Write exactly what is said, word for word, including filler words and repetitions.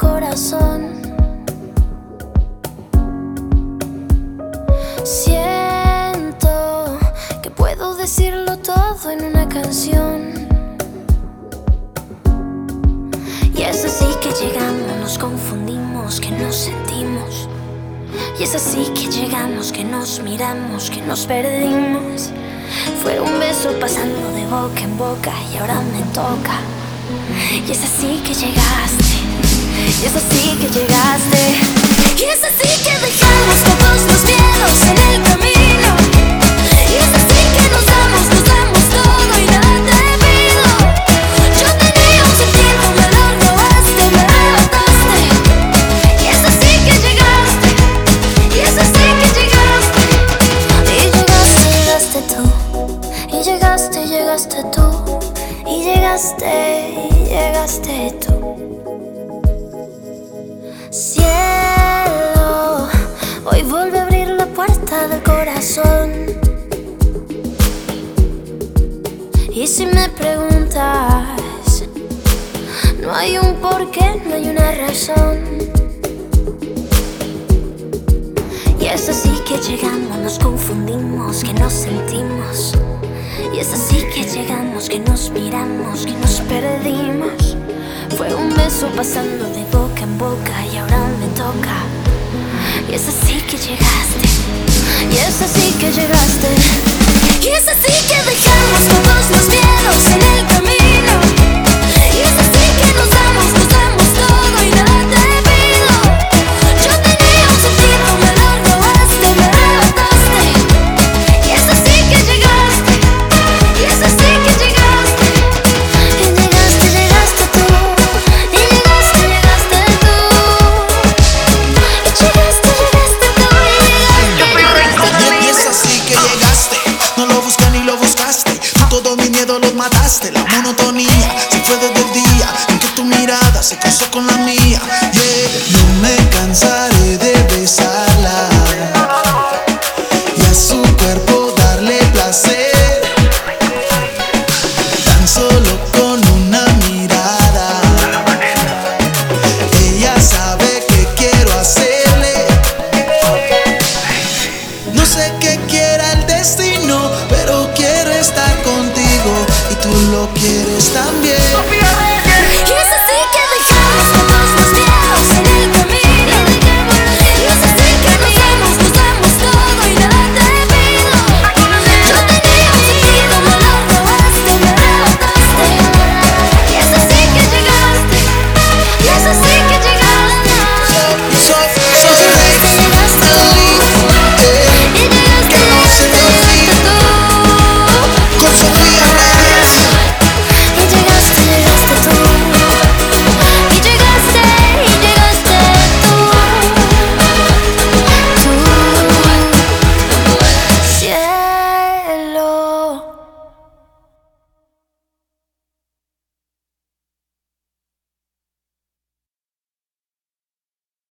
corazón. Siento que puedo decirlo todo en una canción. Y es así que llegamos, nos confundimos, que nos sentimos. Y es así que llegamos, que nos miramos, que nos perdimos. Fue un beso pasando de boca en boca y ahora me toca. Y es así que llegaste, y es así que llegaste. Y es así que dejamos todos los miedos en el camino. Y es así que nos damos, nos damos todo y nada te pido. Yo tenía un sentido, me lo robaste, me arrebataste. Y es así que llegaste, y es así que llegaste. Y llegaste, llegaste tú. Y llegaste, llegaste tú. Y llegaste, llegaste tú. Cielo, hoy vuelve a abrir la puerta del corazón. Y si me preguntas, no hay un porqué, no hay una razón. Y es así que llegamos, nos confundimos, que nos sentimos. Y es así que llegamos, que nos miramos, que nos perdimos. Fue un beso pasando de boca en boca y ahora me toca. Y es así que llegaste, y es así que llegaste. Y es así que dejamos todos los miedos en el camino.